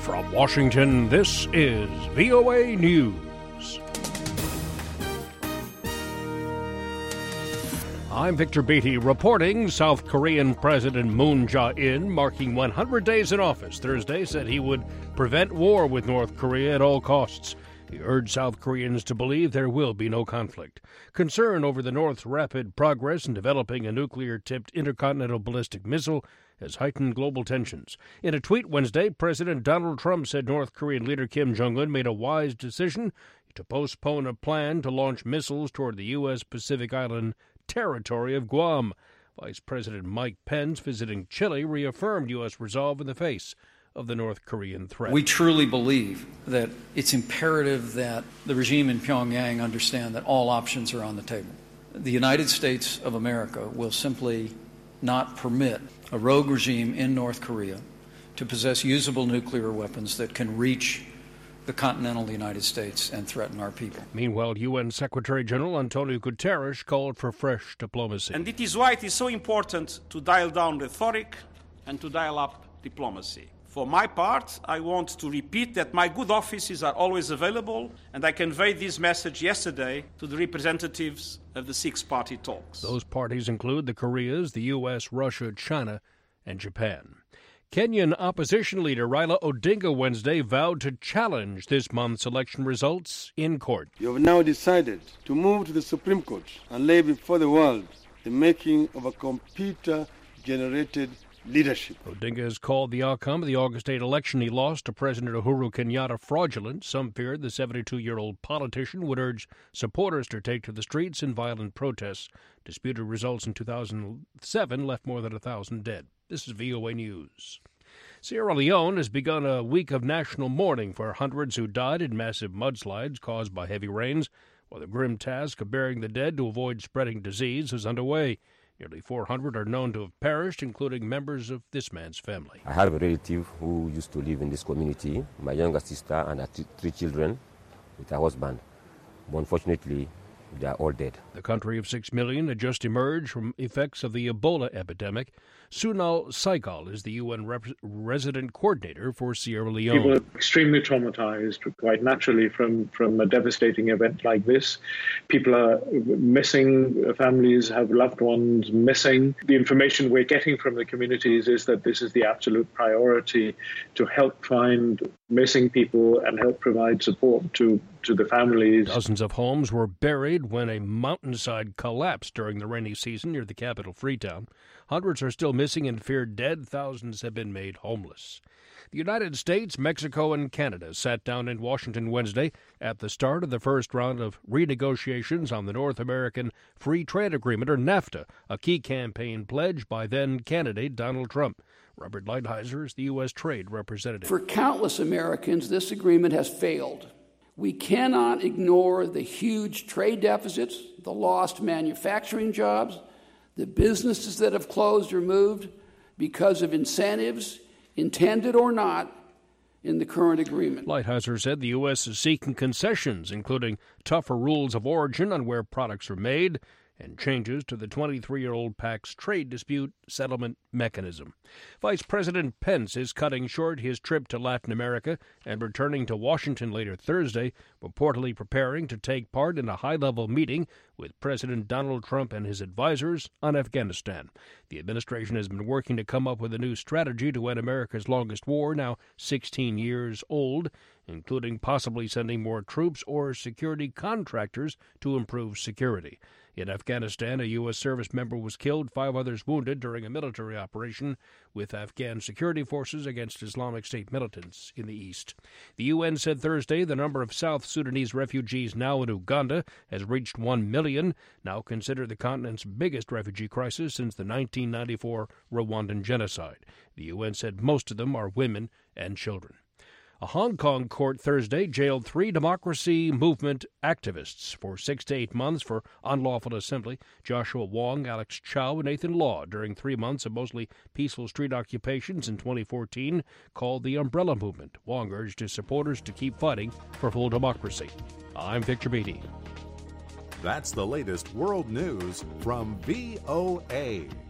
From Washington, this is VOA News. I'm Victor Beatty reporting. South Korean President Moon Jae-in, marking 100 days in office Thursday, said he would prevent war with North Korea at all costs. He urged South Koreans to believe there will be no conflict. Concern over the North's rapid progress in developing a nuclear-tipped intercontinental ballistic missile has heightened global tensions. In a tweet Wednesday, President Donald Trump said North Korean leader Kim Jong-un made a wise decision to postpone a plan to launch missiles toward the U.S. Pacific Island territory of Guam. Vice President Mike Pence, visiting Chile, reaffirmed U.S. resolve in the face of the North Korean threat. We truly believe that it's imperative that the regime in Pyongyang understand that all options are on the table. The United States of America will simply not permit a rogue regime in North Korea to possess usable nuclear weapons that can reach the continental United States and threaten our people. Meanwhile, UN Secretary General Antonio Guterres called for fresh diplomacy. And it is why it is so important to dial down rhetoric and to dial up diplomacy. For my part, I want to repeat that my good offices are always available, and I conveyed this message yesterday to the representatives of the six-party talks. Those parties include the Koreas, the U.S., Russia, China, and Japan. Kenyan opposition leader Raila Odinga Wednesday vowed to challenge this month's election results in court. You have now decided to move to the Supreme Court and lay before the world the making of a computer-generated leadership. Odinga has called the outcome of the August 8 election he lost to President Uhuru Kenyatta fraudulent. Some feared the 72-year-old politician would urge supporters to take to the streets in violent protests. Disputed results in 2007 left more than 1,000 dead. This is VOA News. Sierra Leone has begun a week of national mourning for hundreds who died in massive mudslides caused by heavy rains, while the grim task of burying the dead to avoid spreading disease is underway. Nearly 400 are known to have perished, including members of this man's family. I have a relative who used to live in this community, my younger sister and her three children with her husband. But unfortunately, they are all dead. The country of 6 million had just emerged from effects of the Ebola epidemic. Sunal Saigal is the UN resident coordinator for Sierra Leone. People are extremely traumatized, quite naturally, from a devastating event like this. People are missing, families have loved ones missing. The information we're getting from the communities is that this is the absolute priority, to help find missing people and help provide support to the families. Dozens of homes were buried when a mountainside collapsed during the rainy season near the capital, Freetown. Hundreds are still missing and feared dead. Thousands have been made homeless. The United States, Mexico, and Canada sat down in Washington Wednesday at the start of the first round of renegotiations on the North American Free Trade Agreement, or NAFTA, a key campaign pledge by then-candidate Donald Trump. Robert Lighthizer is the U.S. Trade Representative. For countless Americans, this agreement has failed. We cannot ignore the huge trade deficits, the lost manufacturing jobs, the businesses that have closed or moved because of incentives, intended or not, in the current agreement. Lighthizer said the U.S. is seeking concessions, including tougher rules of origin on where products are made and changes to the 23-year-old PAC's trade dispute settlement mechanism. Vice President Pence is cutting short his trip to Latin America and returning to Washington later Thursday, reportedly preparing to take part in a high-level meeting with President Donald Trump and his advisors on Afghanistan. The administration has been working to come up with a new strategy to end America's longest war, now 16 years old, including possibly sending more troops or security contractors to improve security. In Afghanistan, a U.S. service member was killed, 5 others wounded during a military operation with Afghan security forces against Islamic State militants in the east. The UN said Thursday the number of South Sudanese refugees now in Uganda has reached 1 million, now considered the continent's biggest refugee crisis since the 1994 Rwandan genocide. The UN said most of them are women and children. A Hong Kong court Thursday jailed 3 democracy movement activists for 6 to 8 months for unlawful assembly. Joshua Wong, Alex Chow, and Nathan Law during 3 months of mostly peaceful street occupations in 2014 called the Umbrella Movement. Wong urged his supporters to keep fighting for full democracy. I'm Victor Beatty. That's the latest world news from VOA.